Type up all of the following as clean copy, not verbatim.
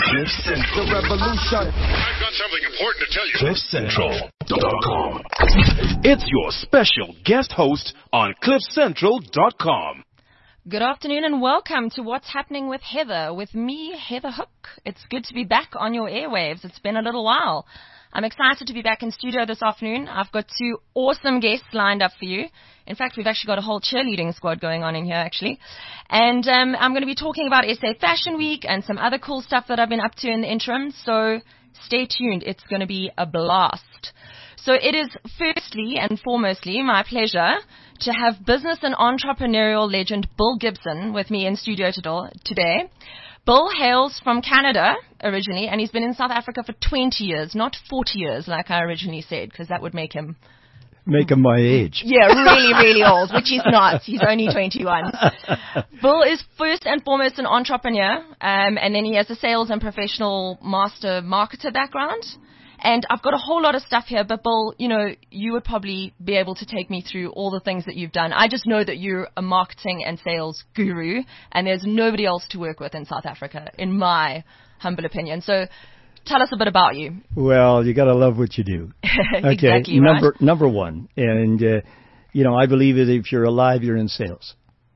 The revolution. I've got something important to tell you. CliffCentral.com. It's your special guest host on CliffCentral.com. Good afternoon and welcome to What's Happening with Heather, with me, Heather Hook. It's good to be back on your airwaves. It's been a little while. I'm excited to be back in studio this afternoon. I've got two awesome guests lined up for you. In fact, we've actually got a whole cheerleading squad going on in here, actually. And I'm going to be talking about SA Fashion Week and some other cool stuff that I've been up to in the interim. So stay tuned. It's going to be a blast. So it is firstly and foremostly my pleasure to have business and entrepreneurial legend Bill Gibson with me in studio today. Bill hails from Canada originally, and he's been in South Africa for 20 years, not 40 years like I originally said, because that would make him my age. Yeah, really, really old, which he's not. He's only 21. Bill is first and foremost an entrepreneur, and then he has a sales and professional master marketer background. And I've got a whole lot of stuff here, but Bill, you would probably be able to take me through all the things that you've done. I just know that you're a marketing and sales guru, and there's nobody else to work with in South Africa, in my humble opinion. So tell us a bit about you. Well, you got to love what you do. Okay, exactly number one. And, I believe that if you're alive, you're in sales.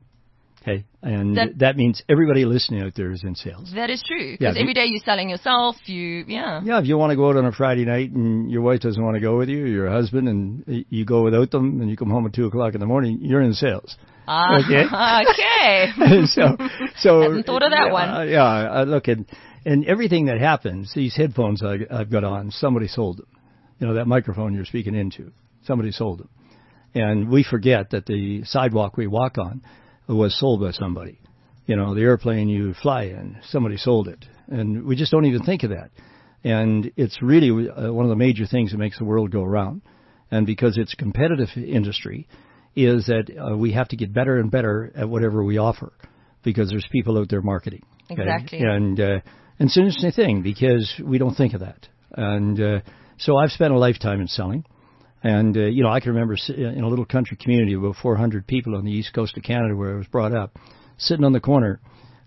Okay, and that means everybody listening out there is in sales. That is true, because every day you're selling yourself, Yeah, if you want to go out on a Friday night and your wife doesn't want to go with you, your husband, and you go without them, and you come home at 2 o'clock in the morning, you're in sales. Okay? Okay. so hadn't thought of that one. Look, and everything that happens, these headphones I've got on, somebody sold them. That microphone you're speaking into, somebody sold them. And we forget that the sidewalk we walk on was sold by somebody. The airplane you fly in, somebody sold it. And we just don't even think of that. And it's really one of the major things that makes the world go around. And because it's a competitive industry, is that we have to get better and better at whatever we offer, because there's people out there marketing. Okay? Exactly. And it's an interesting thing, because we don't think of that. And so I've spent a lifetime in selling. And, I can remember in a little country community of about 400 people on the east coast of Canada where I was brought up, sitting on the corner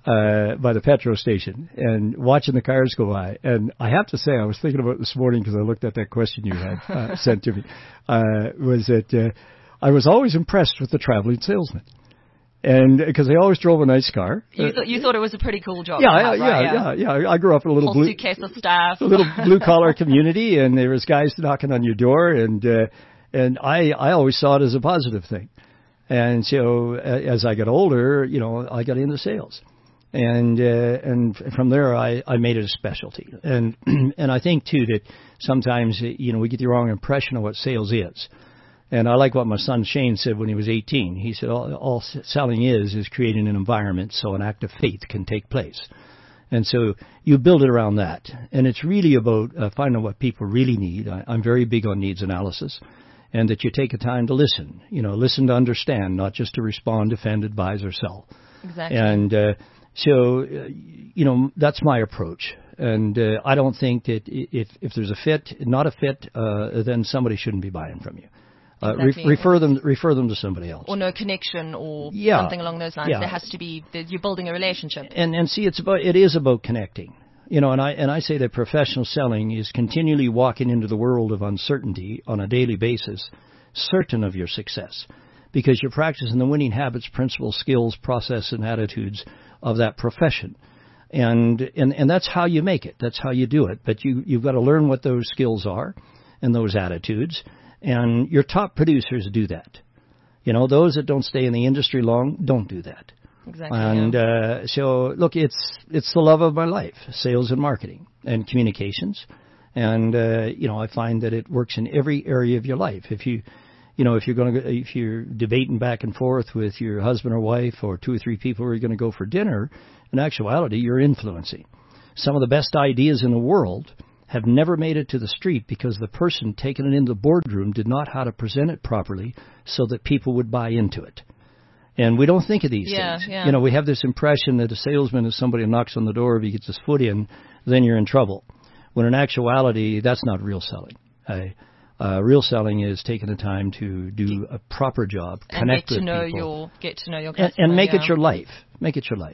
by the petrol station and watching the cars go by. And I have to say, I was thinking about it this morning because I looked at that question you had sent to me, was that I was always impressed with the traveling salesman. And because they always drove a nice car. You thought it was a pretty cool job. Yeah. I grew up in a little whole suitcase of stuff. A little blue collar community, and there was guys knocking on your door, and I always saw it as a positive thing. And so as I got older, I got into sales, and from there I made it a specialty. And I think too that sometimes we get the wrong impression of what sales is. And I like what my son Shane said when he was 18. He said, all selling is creating an environment so an act of faith can take place. And so you build it around that. And it's really about finding what people really need. I'm very big on needs analysis. And that you take a time to listen. Listen to understand, not just to respond, defend, advise, or sell. Exactly. And so that's my approach. And I don't think that if there's not a fit, then somebody shouldn't be buying from you. Exactly. Refer them to somebody else. Or no connection or something along those lines. Yeah. There has to be, you're building a relationship. And see, it is about connecting. And I say that professional selling is continually walking into the world of uncertainty on a daily basis, certain of your success, because you're practicing the winning habits, principles, skills, process, and attitudes of that profession. And that's how you make it. That's how you do it. But you've got to learn what those skills are and those attitudes. And your top producers do that. Those that don't stay in the industry long don't do that. Exactly. And so, look, it's the love of my life, sales and marketing and communications. And I find that it works in every area of your life. If you're debating back and forth with your husband or wife or 2 or 3 people who are going to go for dinner, in actuality, you're influencing. Some of the best ideas in the world have never made it to the street because the person taking it into the boardroom did not know how to present it properly so that people would buy into it. And we don't think of these things. Yeah. We have this impression that a salesman is somebody who knocks on the door, if he gets his foot in, then you're in trouble. When in actuality, that's not real selling. Real selling is taking the time to do a proper job, connect with people. Get to know your customer. And make it your life. Make it your life.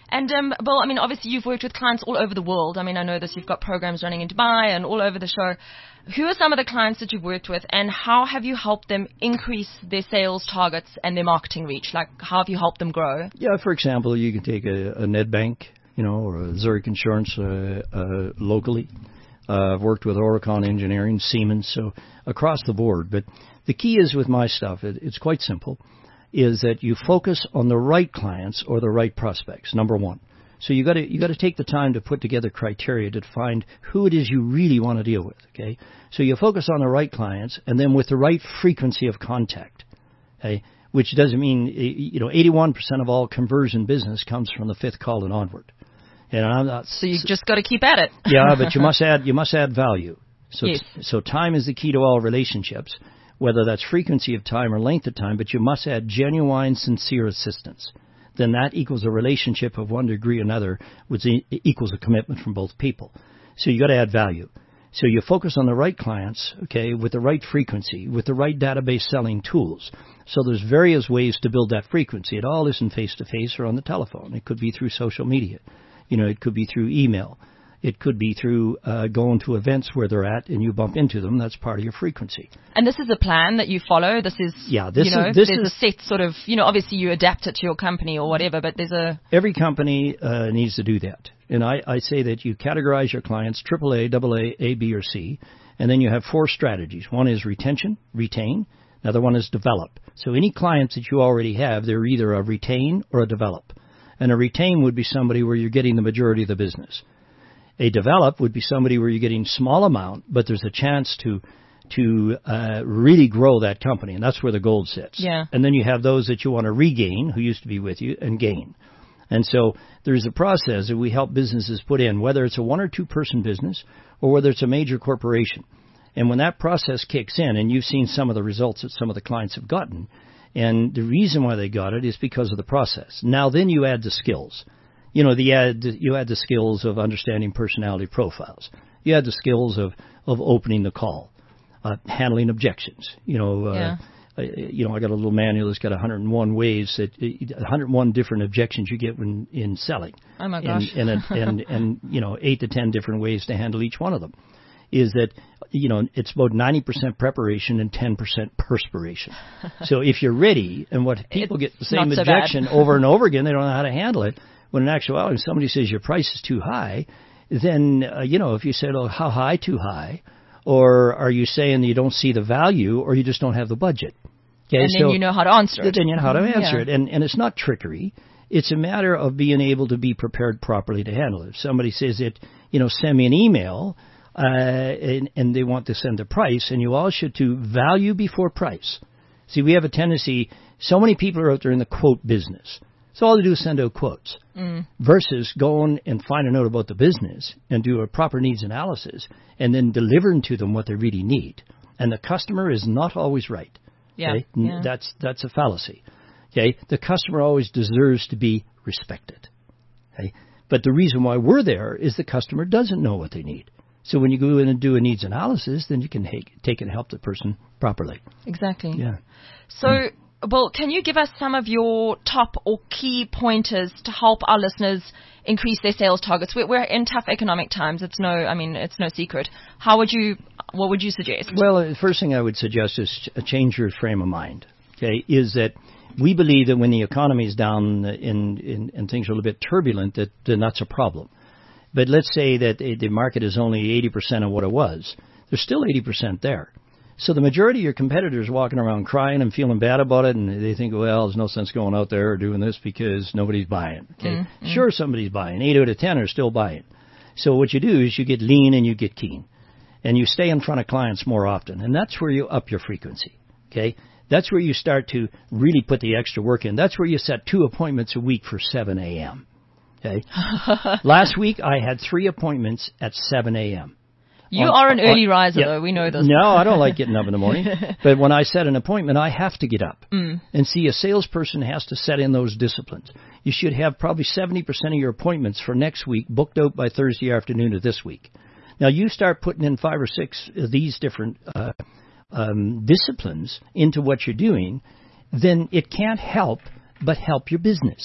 And, Bill, I mean, obviously you've worked with clients all over the world. I mean, I know this. You've got programs running in Dubai and all over the show. Who are some of the clients that you've worked with, and how have you helped them increase their sales targets and their marketing reach? Like, how have you helped them grow? Yeah, for example, you can take a Nedbank, or a Zurich Insurance locally. I've worked with Oricon Engineering, Siemens, so across the board. But the key is with my stuff, it's quite simple, is that you focus on the right clients or the right prospects, number one. So you got to take the time to put together criteria to find who it is you really want to deal with. Okay, so you focus on the right clients, and then with the right frequency of contact. Okay, which doesn't mean 81% of all conversion business comes from the fifth call and onward. And I'm not, so you just got to keep at it. Yeah, but you must add value. So yes. So time is the key to all relationships, whether that's frequency of time or length of time. But you must add genuine, sincere assistance. Then that equals a relationship of one degree or another, which equals a commitment from both people. So you got to add value. So you focus on the right clients, okay, with the right frequency, with the right database selling tools. So there's various ways to build that frequency. It all isn't face-to-face or on the telephone. It could be through social media. It could be through email. It could be through going to events where they're at and you bump into them. That's part of your frequency. And this is a plan that you follow? This is, there's a set sort of, obviously you adapt it to your company or whatever, but there's a... Every company needs to do that. And I say that you categorize your clients, AAA, AA, A, B, or C, and then you have 4 strategies. One is retain. Another one is develop. So any clients that you already have, they're either a retain or a develop. And a retain would be somebody where you're getting the majority of the business. A develop would be somebody where you're getting small amount, but there's a chance to really grow that company, and that's where the gold sits. Yeah. And then you have those that you want to regain, who used to be with you, and gain. And so there's a process that we help businesses put in, whether it's a 1 or 2 person business or whether it's a major corporation. And when that process kicks in, and you've seen some of the results that some of the clients have gotten, and the reason why they got it is because of the process. Now then you add the skills. You add the skills of understanding personality profiles. You add the skills of opening the call, handling objections. I got a little manual that's got 101 ways 101 different objections you get when in selling. Oh my gosh! And 8 to 10 different ways to handle each one of them. Is that it's about 90% preparation and 10% perspiration. So if you're ready, and what people get the same objection over and over again, they don't know how to handle it. When in actuality, if somebody says your price is too high, then, if you said, oh, how high too high? Or are you saying that you don't see the value or you just don't have the budget? Okay, and then you know how to answer it. Then you know how to answer it. And it's not trickery. It's a matter of being able to be prepared properly to handle it. If somebody says that, send me an email and they want to send a price, and you all should do value before price. See, we have a tendency, so many people are out there in the quote business. So all they do is send out quotes versus going and finding out about the business and do a proper needs analysis and then delivering to them what they really need. And the customer is not always right. Yeah. Okay? Yeah. That's a fallacy. Okay? The customer always deserves to be respected. Okay? But the reason why we're there is the customer doesn't know what they need. So when you go in and do a needs analysis, then you can take and help the person properly. Exactly. Yeah. So... Well, can you give us some of your top or key pointers to help our listeners increase their sales targets? We're in tough economic times. It's no secret. What would you suggest? Well, the first thing I would suggest is change your frame of mind. Okay, is that we believe that when the economy is down and things are a little bit turbulent, then that's a problem. But let's say that the market is only 80% of what it was. There's still 80% there. So the majority of your competitors walking around crying and feeling bad about it, and they think, well, there's no sense going out there or doing this because nobody's buying. Okay, mm-hmm. Sure, somebody's buying. 8 out of 10 are still buying. So what you do is you get lean and you get keen, and you stay in front of clients more often, and that's where you up your frequency. Okay, that's where you start to really put the extra work in. That's where you set 2 appointments a week for 7 a.m. Okay, last week I had 3 appointments at 7 a.m. You are an early riser, though. We know this. No, I don't like getting up in the morning. But when I set an appointment, I have to get up. And see, a salesperson has to set in those disciplines. You should have probably 70% of your appointments for next week booked out by Thursday afternoon of this week. Now, you start putting in 5 or 6 of these different disciplines into what you're doing, then it can't help but help your business.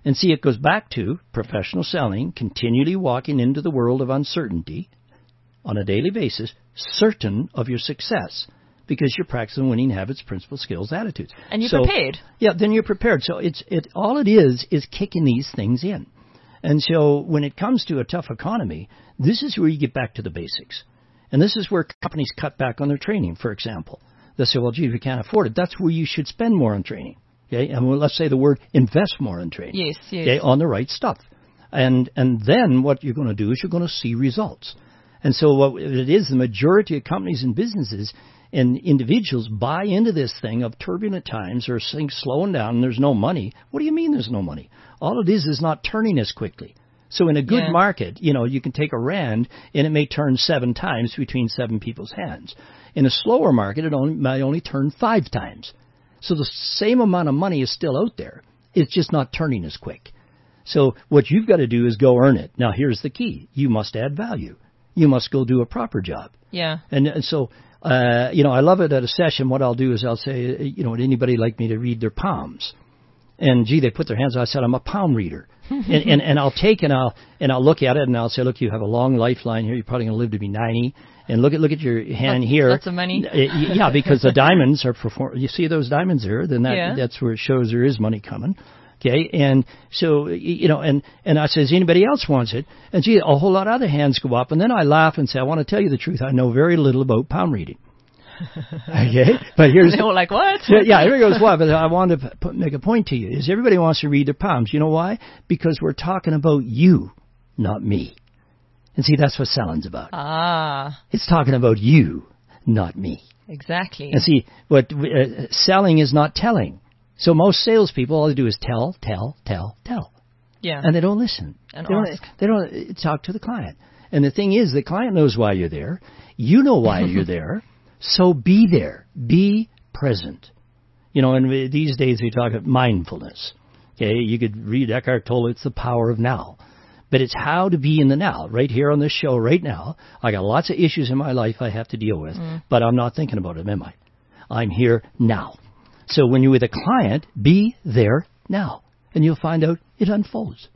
And see, it goes back to professional selling, continually walking into the world of uncertainty on a daily basis, certain of your success, because you're practicing winning habits, principles, skills, attitudes. And you're prepared. Yeah, then you're prepared. So all it is kicking these things in. And so when it comes to a tough economy, this is where you get back to the basics. And this is where companies cut back on their training, for example. They say, well, gee, we can't afford it. That's where you should spend more on training. Okay, and let's say the word invest more in training. Yes. Okay, on the right stuff. And then what you're going to do is you're going to see results. And so what it is, the majority of companies and businesses and individuals buy into this thing of turbulent times or things slowing down and there's no money. What do you mean there's no money? All it is not turning as quickly. So in a good market, you can take a rand and it may turn 7 times between 7 people's hands. In a slower market, it might only turn 5 times. So the same amount of money is still out there. It's just not turning as quick. So what you've got to do is go earn it. Now, here's the key. You must add value. You must go do a proper job. Yeah. And so, I love it at a session. What I'll do is I'll say, would anybody like me to read their palms? And gee, they put their hands out. I said, I'm a palm reader. and I'll take and I'll look at it and I'll say, look, you have a long lifeline here. You're probably going to live to be 90. And look at your hand here. Lots of money. Yeah, because the diamonds are you see those diamonds there? Then that's where it shows there is money coming. Okay, and so, and I says, anybody else wants it? And gee, a whole lot of other hands go up. And then I laugh and say, I want to tell you the truth. I know very little about palm reading. Okay, but here's... They were like, what? Yeah, everybody goes, what? But I want to make a point to you, is everybody wants to read their palms. You know why? Because we're talking about you, not me. And see, that's what selling's about. It's talking about you, not me. Exactly. And see, what selling is not telling. So most salespeople, all they do is tell. Yeah. And they don't listen. And they don't talk to the client. And the thing is, the client knows why you're there. You know why you're there. So be there. Be present. And these days we talk about mindfulness. Okay, you could read Eckhart Tolle, it's the power of now. But it's how to be in the now, right here on this show right now. I got lots of issues in my life I have to deal with, but I'm not thinking about them, am I? I'm here now. So when you're with a client, be there now, and you'll find out it unfolds.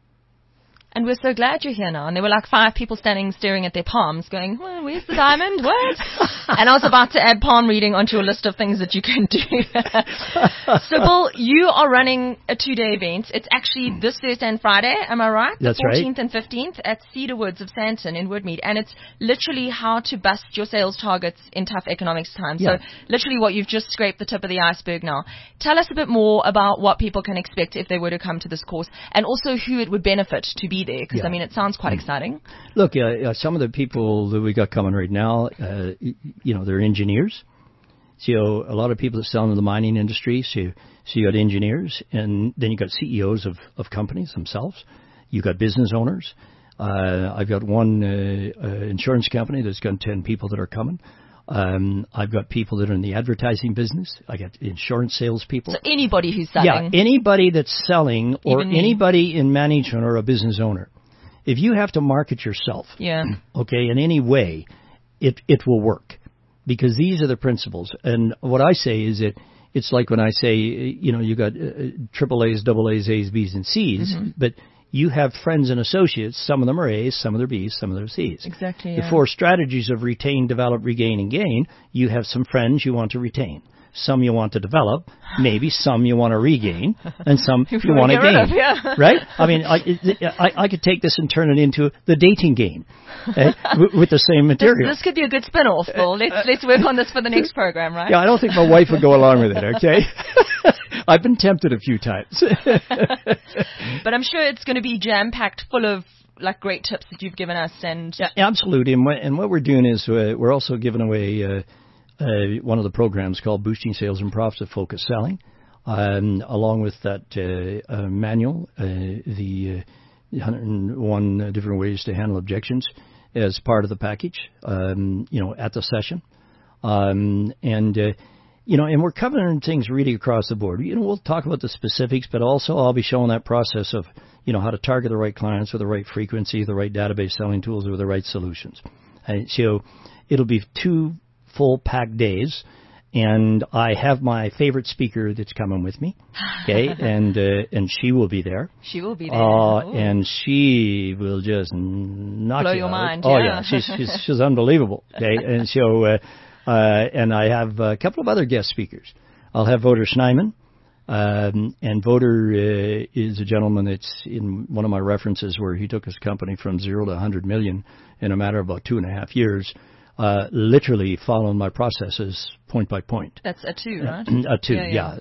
And we're so glad you're here now. And there were like 5 people staring at their palms going, well, where's the diamond? What? And I was about to add palm reading onto your list of things that you can do. So, Bill, you are running a 2-day event. It's actually this Thursday and Friday, am I right? That's the 14th and 15th at Cedar Woods of Sandton in Woodmead. And it's literally how to bust your sales targets in tough economics times. Yeah. So literally what you've just scraped the tip of the iceberg now. Tell us a bit more about what people can expect if they were to come to this course, and also who it would benefit to be there, because, it sounds quite exciting. Look, some of the people that we got coming right now, they're engineers. So a lot of people that sell into the mining industry, so you got engineers, and then you got CEOs of companies themselves. You got business owners. I've got one insurance company that's got 10 people that are coming. I've got people that are in the advertising business. I got insurance salespeople. So anybody who's selling. Yeah, anybody that's selling, or anybody in management or a business owner. If you have to market yourself, okay, in any way, it will work, because these are the principles. And what I say is that it's like when I say, you got triple A's, double A's, A's, B's, and C's, but you have friends and associates. Some of them are A's, some of them are B's, some of them are C's. Exactly. The 4 strategies of retain, develop, regain, and gain. You have some friends you want to retain. Some you want to develop, maybe some you want to regain, and some you want to gain. Right? I mean, I could take this and turn it into the dating game with the same material. This could be a good spin-off, Bill. Let's work on this for the next program, right? Yeah, I don't think my wife would go along with it, okay? I've been tempted a few times. But I'm sure it's going to be jam-packed full of great tips that you've given us. Yeah, absolutely. And what we're doing is we're also giving away one of the programs called Boosting Sales and Profits with Focused Selling, along with that manual, the 101 different ways to handle objections, as part of the package, at the session. And we're covering things really across the board. We'll talk about the specifics, but also I'll be showing that process of, how to target the right clients with the right frequency, the right database selling tools, with the right solutions. So it'll be 2 full packed days, And I have my favorite speaker that's coming with me, okay, and she will be there. She will be there. And she will just knock blow you your out. mind. Oh yeah, she's unbelievable. Okay, and so and I have a couple of other guest speakers. I'll have Wouter Snyman, and Wouter is a gentleman that's in one of my references where he took his company from 0 to 100 million in a matter of about 2.5 years. Literally following my processes point by point. That's a 2, right? A 2, yeah.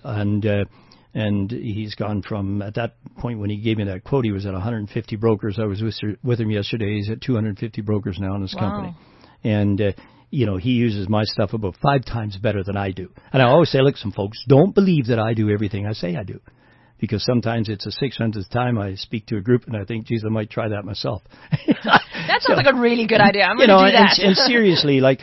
And he's gone from, at that point when he gave me that quote, he was at 150 brokers. I was with him yesterday. He's at 250 brokers now in his company. And, he uses my stuff about 5 times better than I do. And I always say, look, some folks don't believe that I do everything I say I do. Because sometimes it's the 600th time I speak to a group and I think, geez, I might try that myself. That sounds like a really good idea. I'm going to do that. And seriously, like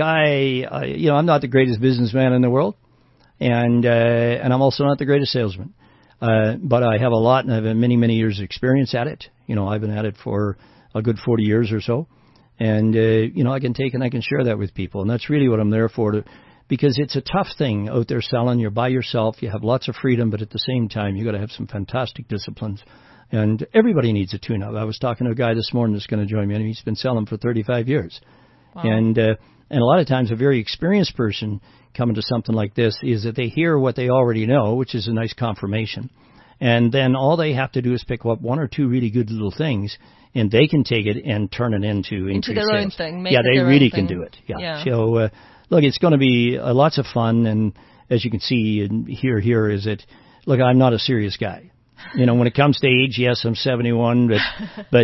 I'm not the greatest businessman in the world, and I'm also not the greatest salesman. But I have a lot, and I have many, many years of experience at it. I've been at it for a good 40 years or so, and I can take and I can share that with people, and that's really what I'm there for. Because it's a tough thing out there selling. You're by yourself. You have lots of freedom, but at the same time, you got to have some fantastic disciplines. And everybody needs a tune-up. I was talking to a guy this morning that's going to join me, and he's been selling for 35 years. Wow. And a lot of times, a very experienced person coming to something like this is that they hear what they already know, which is a nice confirmation. And then all they have to do is pick up 1 or 2 really good little things, and they can take it and turn it into their sales. Own thing. Yeah, they really can do it. Yeah. So, look, it's going to be lots of fun, and as you can see and hear is that, look, I'm not a serious guy. When it comes to age, yes, I'm 71, but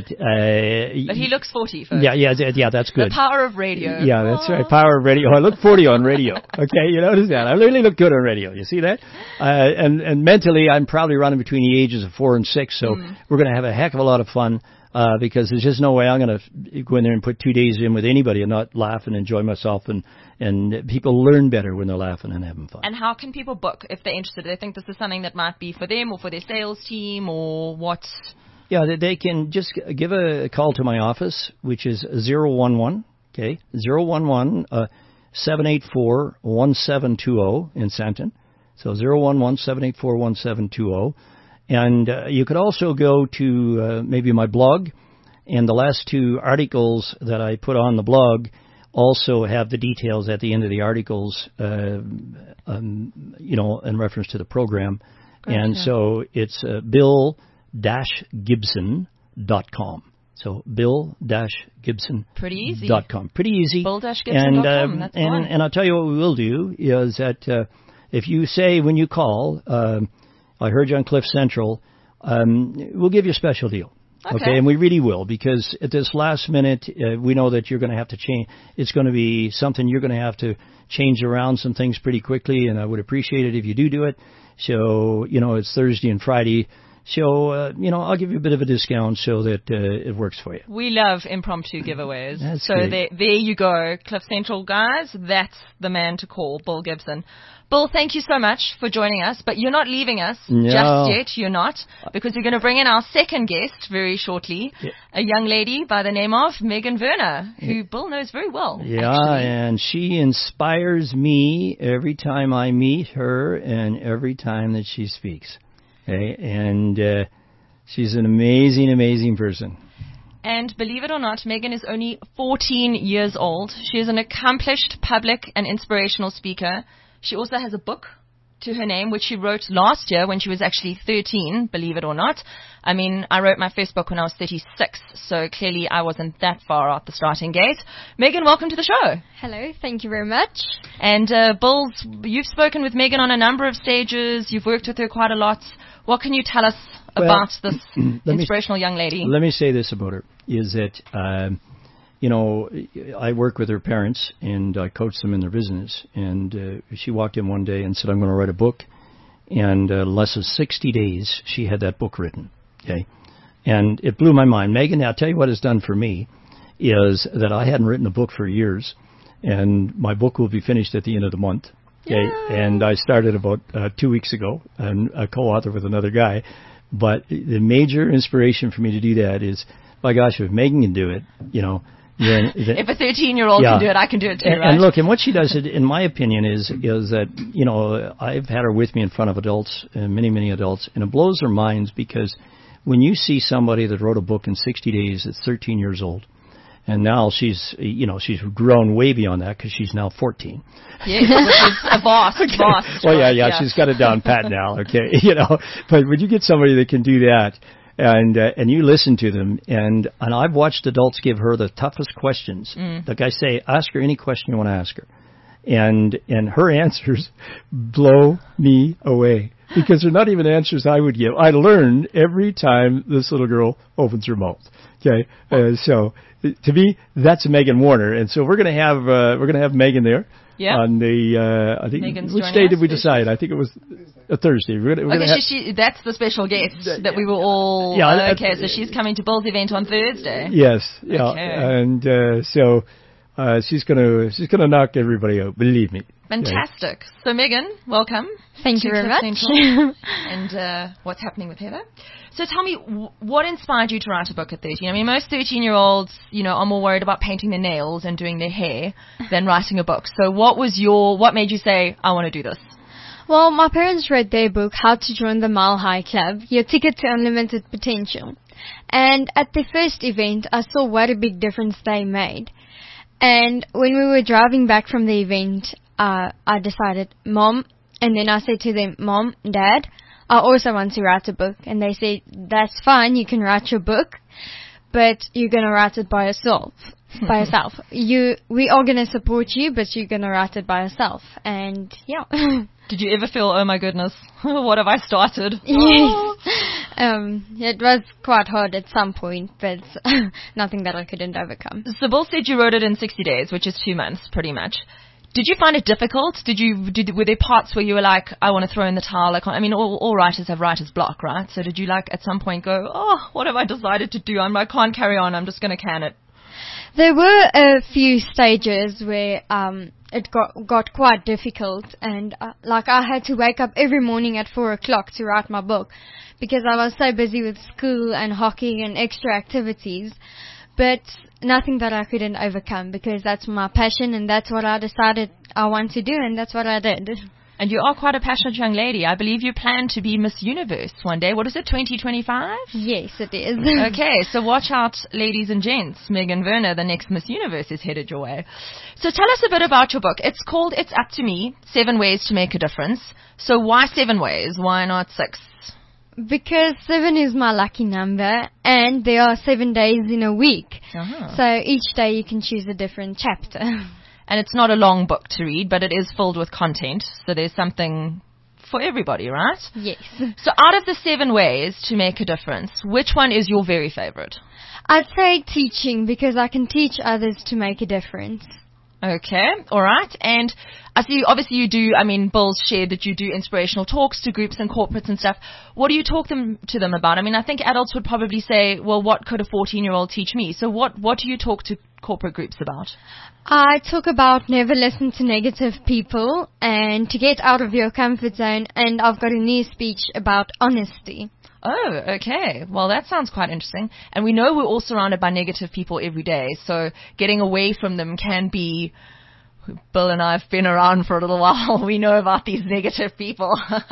he looks 40. Folks. Yeah, that's good. The power of radio. Yeah, that's right, power of radio. I look 40 on radio. Okay, you notice that? I really look good on radio. You see that? And mentally, I'm probably running between the ages of 4 and 6, so we're going to have a heck of a lot of fun. Because there's just no way I'm going to go in there and put 2 days in with anybody and not laugh and enjoy myself. And people learn better when they're laughing and having fun. And how can people book if they're interested? Do they think this is something that might be for them or for their sales team or what? Yeah, they can just give a call to my office, which is 011, 784-1720 in Santon. So 011-784-1720. And you could also go to maybe my blog, and the last 2 articles that I put on the blog also have the details at the end of the articles, in reference to the program. Gotcha. And so it's bill-gibson.com. So bill-gibson.com. Pretty easy. Pretty easy. Bill-gibson.com. That's fun. And I'll tell you what we will do is that if you say when you call, I heard you on Cliff Central, we'll give you a special deal. Okay, and we really will, because at this last minute, we know that you're going to have to change. It's going to be something you're going to have to change around some things pretty quickly, and I would appreciate it if you do it. So, it's Thursday and Friday. So, I'll give you a bit of a discount so that it works for you. We love impromptu giveaways. That's so there you go. Cliff Central guys, that's the man to call, Bill Gibson. Bill, thank you so much for joining us, but you're not leaving us just yet. You're not, because you're going to bring in our second guest very shortly, a young lady by the name of Megan Werner, who Bill knows very well. Yeah, actually. And she inspires me every time I meet her and every time that she speaks. Okay, and she's an amazing, amazing person. And believe it or not, Megan is only 14 years old. She is an accomplished public and inspirational speaker. She also has a book to her name, which she wrote last year when she was actually 13, believe it or not. I mean, I wrote my first book when I was 36, so clearly I wasn't that far out the starting gate. Megan, welcome to the show. Hello, thank you very much. And you've spoken with Megan on a number of stages. You've worked with her quite a lot. What can you tell us about this inspirational young lady? Let me say this about her, is that I work with her parents, and I coach them in their business. And she walked in one day and said, I'm going to write a book. And less than 60 days, she had that book written. Okay, and it blew my mind. Megan, I'll tell you what it's done for me is that I hadn't written a book for years, and my book will be finished at the end of the month. Okay, and I started about 2 weeks ago, and a co-author with another guy. But the major inspiration for me to do that is, my gosh, if Megan can do it, then If a 13-year-old can do it, I can do it too, right? And look, and what she does, in my opinion, is that, you know, I've had her with me in front of adults, many, many adults, and it blows their minds because when you see somebody that wrote a book in 60 days that's 13 years old, and now she's grown way beyond that because she's now 14. Yes, which is a vast. Well, yeah, she's got it down pat now, okay, you know. But when you get somebody that can do that, and you listen to them, and I've watched adults give her the toughest questions. Like I say, ask her any question you want to ask her, and her answers blow me away because they're not even answers I would give. I learn every time this little girl opens her mouth. Okay, so to me, that's Megan Warner, and so we're going to have Megan there. Yeah. On the I think Megan's which day did we decide? I think it was a Thursday. We're gonna that's the special guest that we were all. Yeah. Okay, so she's coming to Bill's event on Thursday. Yes. Yeah. Okay. And so she's gonna knock everybody out. Believe me. Fantastic. So Megan, welcome. Thank you very much. And what's happening with Heather? So tell me, what inspired you to write a book at 13? I mean, most 13-year-olds, you know, are more worried about painting their nails and doing their hair than writing a book. So what made you say, I want to do this? Well, my parents read their book, How to Join the Mile High Club, Your Ticket to Unlimited Potential. And at the first event, I saw what a big difference they made. And when we were driving back from the event, I decided, Mom, and then I said to them, Mom, Dad, I also want to write a book. And they said, that's fine, you can write your book, but you're going to write it by yourself. We are going to support you, but you're going to write it by yourself. And yeah. Did you ever feel, oh my goodness, what have I started? Yes. It was quite hard at some point, but nothing that I couldn't overcome. So Bill said you wrote it in 60 days, which is 2 months, pretty much. Did you find it difficult? Were there parts where you were like, I want to throw in the towel? I mean, all writers have writer's block, right? So did you at some point go, oh, what have I decided to do? I can't carry on. I'm just going to can it. There were a few stages where it got quite difficult, and I had to wake up every morning at 4 o'clock to write my book because I was so busy with school and hockey and extra activities. But nothing that I couldn't overcome because that's my passion and that's what I decided I want to do, and that's what I did. And you are quite a passionate young lady. I believe you plan to be Miss Universe one day. What is it, 2025? Yes, it is. Okay, so watch out, ladies and gents. Megan Werner, the next Miss Universe, is headed your way. So tell us a bit about your book. It's called It's Up to Me, 7 Ways to Make a Difference. So why 7 ways? Why not 6? Because 7 is my lucky number, and there are 7 days in a week. Uh-huh. So each day you can choose a different chapter. And it's not a long book to read, but it is filled with content. So there's something for everybody, right? Yes. So out of the 7 ways to make a difference, which one is your very favorite? I'd say teaching, because I can teach others to make a difference. Okay, all right. And I see, obviously you do, Bill's shared that you do inspirational talks to groups and corporates and stuff. What do you talk to them about? I think adults would probably say, well, what could a 14-year-old teach me? So what do you talk to corporate groups about? I talk about never listen to negative people and to get out of your comfort zone. And I've got a new speech about honesty. Oh, okay. Well, that sounds quite interesting. And we know we're all surrounded by negative people every day, so getting away from them can be... Bill and I have been around for a little while. We know about these negative people.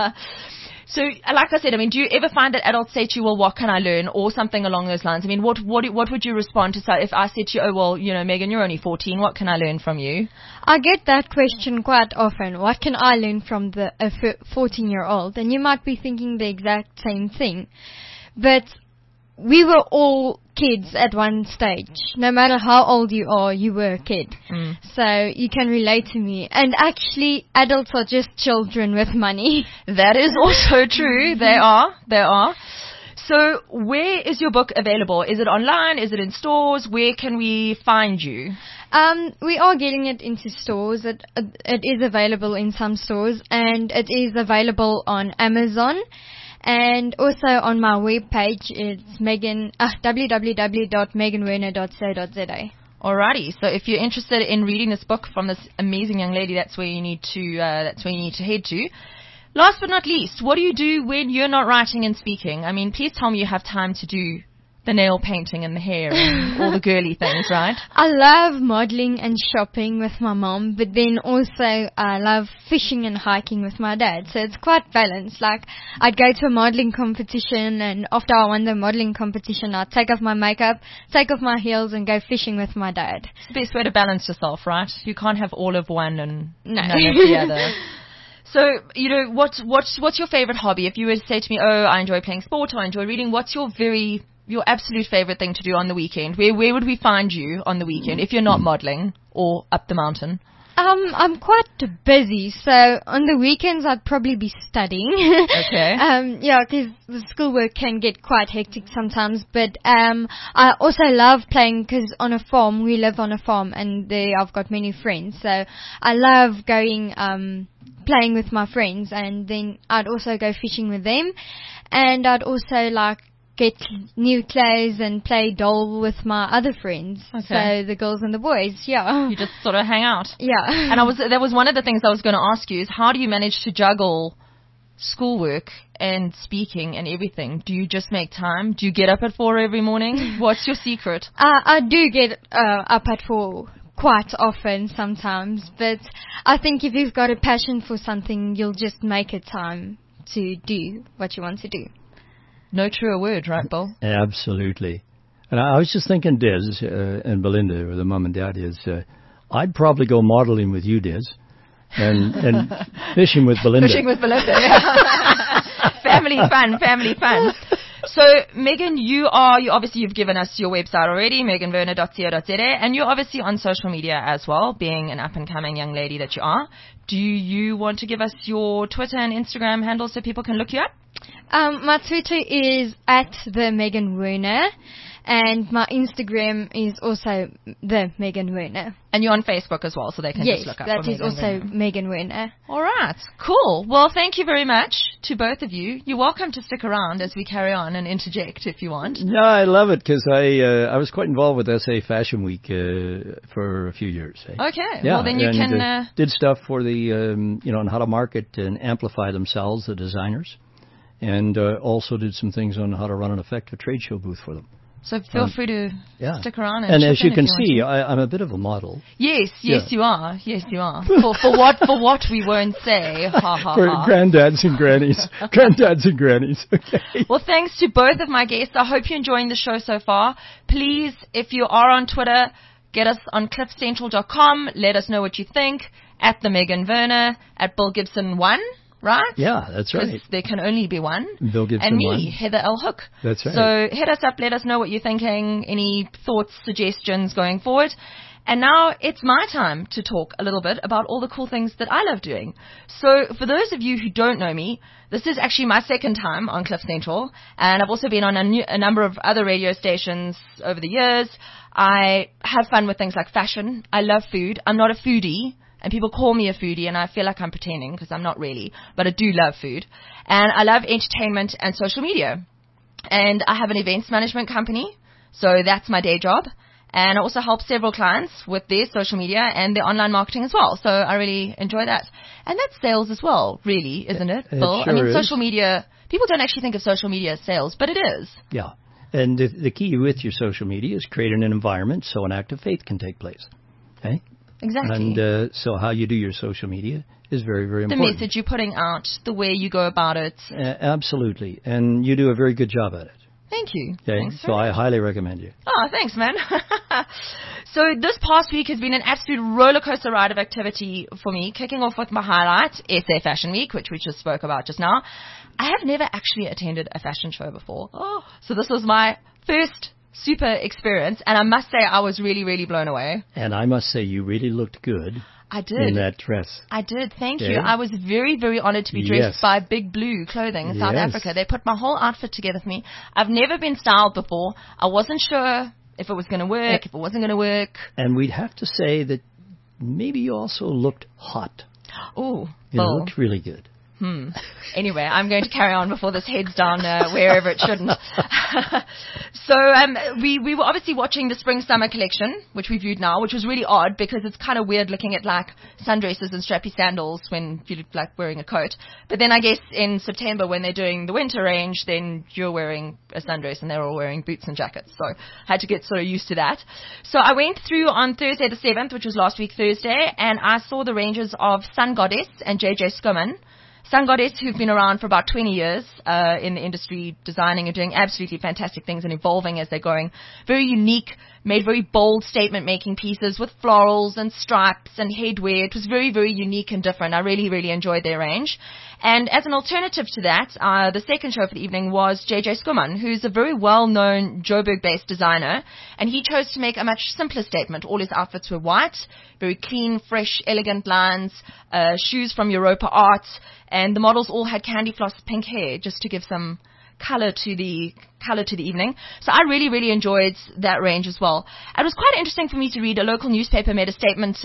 So, like I said, do you ever find that adults say to you, well, what can I learn? Or something along those lines? What would you respond to? So if I said to you, oh, well, Megan, you're only 14. What can I learn from you? I get that question quite often. What can I learn from a 14-year-old? And you might be thinking the exact same thing. But we were all kids at one stage. No matter how old you are, you were a kid. Mm. So you can relate to me. And actually, adults are just children with money. That is also true. They are. So where is your book available? Is it online? Is it in stores? Where can we find you? We are getting it into stores. It is available in some stores, and it is available on Amazon. And also on my webpage, it's www.meganwerner.co.za. Alrighty, so if you're interested in reading this book from this amazing young lady, that's where you need to head to. Last but not least, what do you do when you're not writing and speaking? Please tell me you have time to do The nail painting and the hair and all the girly things, right? I love modeling and shopping with my mom, but then also I love fishing and hiking with my dad. So it's quite balanced. Like, I'd go to a modeling competition, and after I won the modeling competition, I'd take off my makeup, take off my heels, and go fishing with my dad. It's the best way to balance yourself, right? You can't have all of one and No. none of the other. So, you know, what's your favorite hobby? If you were to say to me, oh, I enjoy playing sport or I enjoy reading, what's your absolute favorite thing to do on the weekend? Where would we find you on the weekend if you're not modeling or up the mountain? I'm quite busy, so on the weekends I'd probably be studying. Okay. Yeah, because the schoolwork can get quite hectic sometimes. But I also love playing, because on a farm, we live on a farm, and there I've got many friends. So I love going playing with my friends, and then I'd also go fishing with them, and I'd also like get new clothes and play doll with my other friends. Okay. So the girls and the boys, yeah. You just sort of hang out. Yeah. And that was one of the things I was going to ask you is how do you manage to juggle schoolwork and speaking and everything? Do you just make time? Do you get up at 4 every morning? What's your secret? I do get up at 4 quite often sometimes, but I think if you've got a passion for something, you'll just make a time to do what you want to do. No truer word, right, Bill? Absolutely. And I was just thinking, Des and Belinda, or the mum and dad, is I'd probably go modeling with you, Des, and fishing with Belinda. Fishing with Belinda, yeah. Family fun. So, Megan, you've given us your website already, meganwerner.co.za, and you're obviously on social media as well, being an up-and-coming young lady that you are. Do you want to give us your Twitter and Instagram handles so people can look you up? My Twitter is @the_Megan_Werner, and my Instagram is also the Megan Werner. And you're on Facebook as well, so they can Yes, just look up. that for is Megan also Werner. Megan Werner. All right, cool. Well, thank you very much to both of you. You're welcome to stick around as we carry on and interject if you want. No, I love it because I was quite involved with SA Fashion Week for a few years. Eh? Okay, Yeah, well then you and, can... did stuff for the on how to market and amplify themselves, the designers, and also did some things on how to run an effective trade show booth for them. So feel free to stick around and chip as you in can if see, want I'm a bit of a model. Yes, Yeah. you are. Yes, you are. For what we won't say. Ha ha For ha. granddads and grannies. Granddads and grannies. Okay. Well, thanks to both of my guests. I hope you're enjoying the show so far. Please, if you are on Twitter, get us on cliffcentral.com. Let us know what you think. At the Megan Werner, at Bill Gibson 1. Right? Yeah, that's right. Because there can only be one. Bill Gibson and me, 1. Heather L. Hook. That's right. So hit us up, let us know what you're thinking, any thoughts, suggestions going forward. And now it's my time to talk a little bit about all the cool things that I love doing. So for those of you who don't know me, this is actually my second time on Cliff Central, and I've also been on a number of other radio stations over the years. I have fun with things like fashion. I love food. I'm not a foodie. And people call me a foodie, and I feel like I'm pretending because I'm not really. But I do love food. And I love entertainment and social media. And I have an events management company, so that's my day job. And I also help several clients with their social media and their online marketing as well. So I really enjoy that. And that's sales as well, really, isn't it, Bill? Sure I mean, is. social media, people don't actually think of social media as sales, but it is. Yeah. And the key with your social media is creating an environment so an act of faith can take place. Okay? Exactly. And so how you do your social media is very, very the important. message you're putting out, the way you go about it. Absolutely. And you do a very good job at it. Thank you. Okay? Thanks So very I highly recommend you. Oh, thanks, man. So this past week has been an absolute roller coaster ride of activity for me, kicking off with my highlight, SA Fashion Week, which we just spoke about just now. I have never actually attended a fashion show before. So this was my first super experience, and I must say I was really, really blown away. And I must say you really looked good I did. in that dress. I did, thank you. Yeah. I was very, very honored to be dressed Yes. by Big Blue Clothing in South Yes. Africa. They put my whole outfit together for me. I've never been styled before. I wasn't sure if it was going to work, if it wasn't going to work. And we'd have to say that maybe you also looked hot. Oh, You Bill. looked really good. Anyway, I'm going to carry on before this heads down wherever it shouldn't. So we were obviously watching the spring-summer collection, which we viewed now, which was really odd because it's kind of weird looking at like sundresses and strappy sandals when you look like wearing a coat. But then I guess in September when they're doing the winter range, then you're wearing a sundress and they're all wearing boots and jackets. So I had to get sort of used to that. So I went through on Thursday the 7th, which was last week Thursday, and I saw the ranges of Sun Goddess and JJ Skuman. Sun Goddess, who've been around for about 20 years in the industry, designing and doing absolutely fantastic things and evolving as they're going. Very unique, made very bold statement-making pieces with florals and stripes and headwear. It was very, very unique and different. I really, really enjoyed their range. And as an alternative to that, the second show for the evening was JJ Skuman, who's a very well-known Joburg-based designer, and he chose to make a much simpler statement. All his outfits were white, very clean, fresh, elegant lines, shoes from Europa Art, and the models all had candy floss pink hair, just to give some color to the evening. So I really, really enjoyed that range as well. It was quite interesting for me to read. A local newspaper made a statement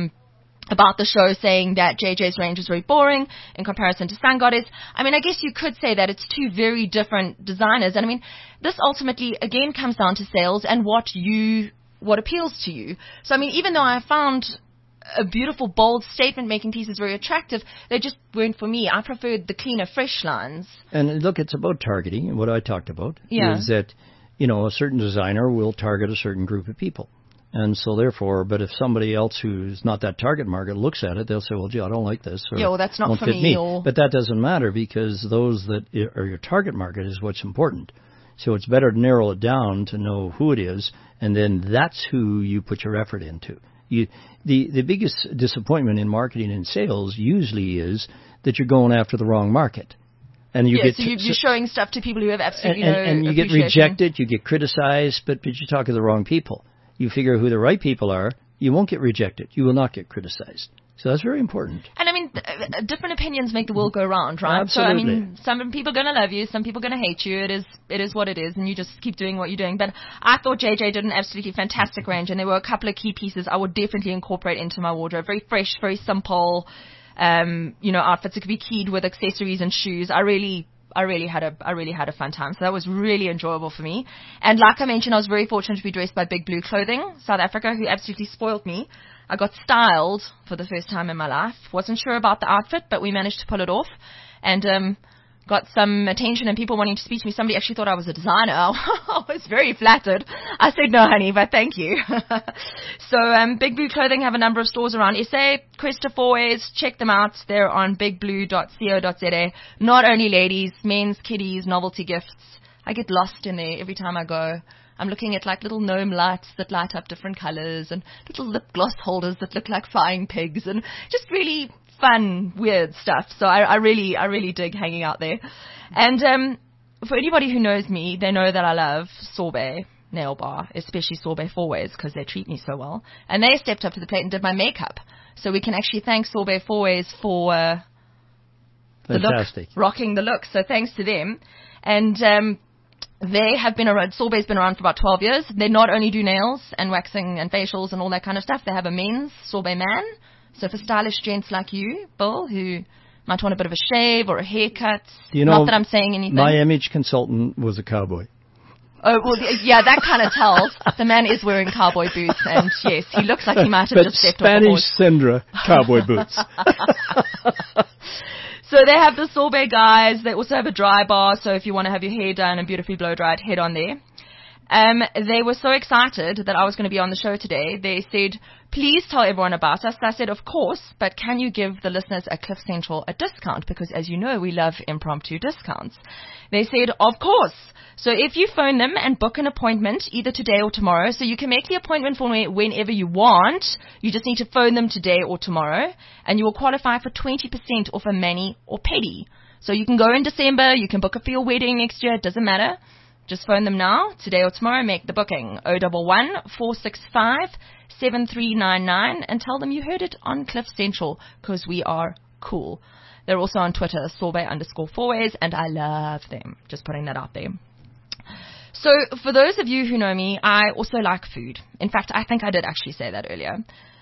about the show saying that JJ's range was very boring in comparison to Sun Goddess. I mean, I guess you could say that it's two very different designers. And I mean, this ultimately, again, comes down to sales and what appeals to you. So, I mean, even though I found a beautiful, bold statement-making pieces very attractive, they just weren't for me. I preferred the cleaner, fresh lines. And look, it's about targeting. And what I talked about is that, a certain designer will target a certain group of people. And so therefore, but if somebody else who's not that target market looks at it, they'll say, well, gee, I don't like this. Or, yeah, well, that's not won't for fit me. Or... But that doesn't matter because those that are your target market is what's important. So it's better to narrow it down to know who it is, and then that's who you put your effort into. The biggest disappointment in marketing and sales usually is that you're going after the wrong market. And you're showing stuff to people who have absolutely and you get rejected, you get criticized, but you're talking to the wrong people. You figure who the right people are, you won't get rejected. You will not get criticized. So that's very important. And I mean, different opinions make the world go round, right? Absolutely. So I mean, some people are going to love you, some people are going to hate you. It is what it is, and you just keep doing what you're doing. But I thought JJ did an absolutely fantastic range, and there were a couple of key pieces I would definitely incorporate into my wardrobe. Very fresh, very simple, outfits that could be keyed with accessories and shoes. I really had a fun time. So that was really enjoyable for me. And like I mentioned, I was very fortunate to be dressed by Big Blue Clothing, South Africa, who absolutely spoiled me. I got styled for the first time in my life. Wasn't sure about the outfit, but we managed to pull it off. And got some attention and people wanting to speak to me. Somebody actually thought I was a designer. I was very flattered. I said, no, honey, but thank you. So Big Blue Clothing have a number of stores around SA. Cresta Fourways, check them out. They're on bigblue.co.za. Not only ladies, men's, kiddies, novelty gifts. I get lost in there every time I go. I'm looking at like little gnome lights that light up different colors and little lip gloss holders that look like flying pigs and just really fun, weird stuff. So I really dig hanging out there. And for anybody who knows me, they know that I love Sorbet Nail Bar, especially Sorbet Fourways, because they treat me so well. And they stepped up to the plate and did my makeup. So we can actually thank Sorbet Fourways for the look, rocking the look. So thanks to them. And they have been around, Sorbet's been around for about 12 years. They not only do nails and waxing and facials and all that kind of stuff, they have a men's Sorbet Man. So for stylish gents like you, Bill, who might want a bit of a shave or a haircut, not that I'm saying anything. My image consultant was a cowboy. Oh, well, yeah, that kind of tells. The man is wearing cowboy boots, and yes, he looks like he might have just stepped off the horse. Spanish Sindra cowboy boots. So they have the Sorbet guys. They also have a dry bar, so if you want to have your hair done and beautifully blow-dried, head on there. They were so excited that I was going to be on the show today. They said, please tell everyone about us. I said, of course, but can you give the listeners at Cliff Central a discount? Because as you know, we love impromptu discounts. They said, of course. So if you phone them and book an appointment either today or tomorrow, so you can make the appointment for me whenever you want. You just need to phone them today or tomorrow, and you will qualify for 20% off a mani or pedi. So you can go in December, you can book it for your wedding next year, it doesn't matter. Just phone them now, today or tomorrow, make the booking, 011-465-7399, and tell them you heard it on Cliff Central, because we are cool. They're also on Twitter, Sorbet_Fourways, and I love them. Just putting that out there. So for those of you who know me, I also like food. In fact, I think I did actually say that earlier.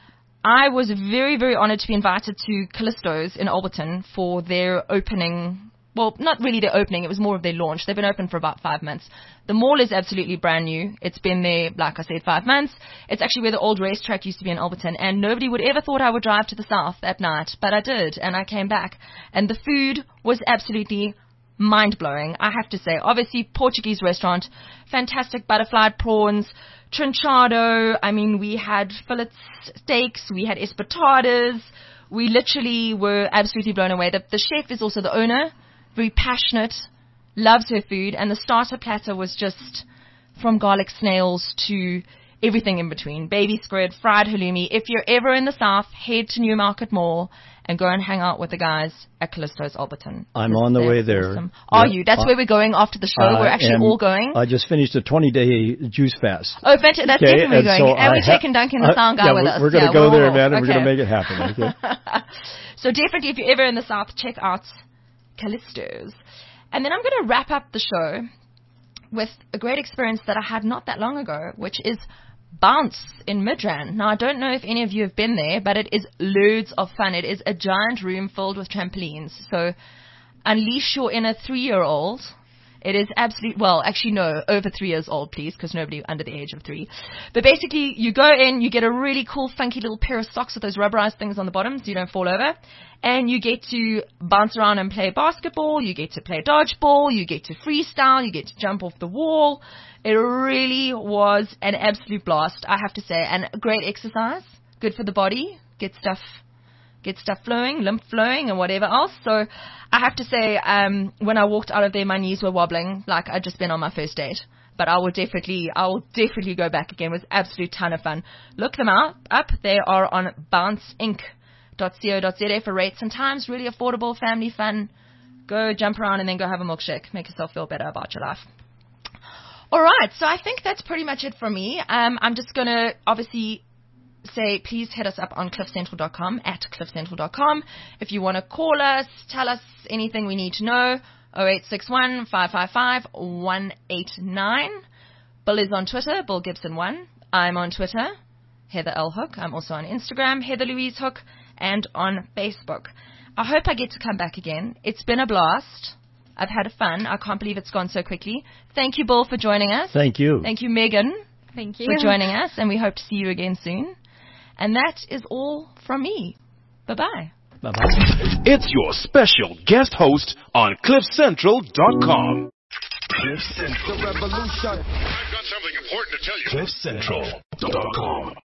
I was very, very honored to be invited to Callisto's in Alberton for their opening. Well, not really their opening. It was more of their launch. They've been open for about 5 months. The mall is absolutely brand new. It's been there, like I said, 5 months. It's actually where the old racetrack used to be in Alberton. And nobody would ever thought I would drive to the south at night. But I did, and I came back. And the food was absolutely mind-blowing, I have to say. Obviously, Portuguese restaurant, fantastic butterfly prawns, trinchado. I mean, we had fillet steaks, we had espetadas. We literally were absolutely blown away. The chef is also the owner, very passionate, loves her food, and the starter platter was just from garlic snails to everything in between. Baby squid, fried halloumi. If you're ever in the south, head to Newmarket Mall and go and hang out with the guys at Callisto's Alberton. I'm on the way there. Awesome. Are you? That's where we're going after the show. We're actually all going. I just finished a 20-day juice fast. Oh, fantastic. That's definitely going. So and we're taking Duncan the sound guy with us. We're going to go there, man, and we're going to make it happen. Okay? So definitely, if you're ever in the south, check out Callisto's. And then I'm going to wrap up the show with a great experience that I had not that long ago, which is Bounce in Midrand. Now, I don't know if any of you have been there, but it is loads of fun. It is a giant room filled with trampolines. So unleash your inner 3-year-old. It is absolutely, well, actually no, over 3 years old, please, because nobody under the age of 3. But basically, you go in, you get a really cool, funky little pair of socks with those rubberized things on the bottom so you don't fall over. And you get to bounce around and play basketball. You get to play dodgeball. You get to freestyle. You get to jump off the wall. It really was an absolute blast, I have to say. And a great exercise. Good for the body. Get stuff flowing, lymph flowing, and whatever else. So I have to say, when I walked out of there, my knees were wobbling like I'd just been on my first date. But I will definitely go back again. It was an absolute ton of fun. Look them up. They are on bounceinc.co.za for rates and times. Really affordable, family fun. Go jump around and then go have a milkshake. Make yourself feel better about your life. All right, so I think that's pretty much it for me. I'm just going to obviously say please hit us up on cliffcentral.com, at cliffcentral.com. If you want to call us, tell us anything we need to know, 0861 555 189. Bill is on Twitter, Bill Gibson 1. I'm on Twitter, Heather L. Hook. I'm also on Instagram, Heather Louise Hook, and on Facebook. I hope I get to come back again. It's been a blast. I've had fun. I can't believe it's gone so quickly. Thank you, Bill, for joining us. Thank you. Thank you, Megan. Thank you for joining us, and we hope to see you again soon. And that is all from me. Bye-bye. Bye-bye. It's your special guest host on CliffCentral.com. Cliff Central Revolution. I've got something important to tell you. CliffCentral.com.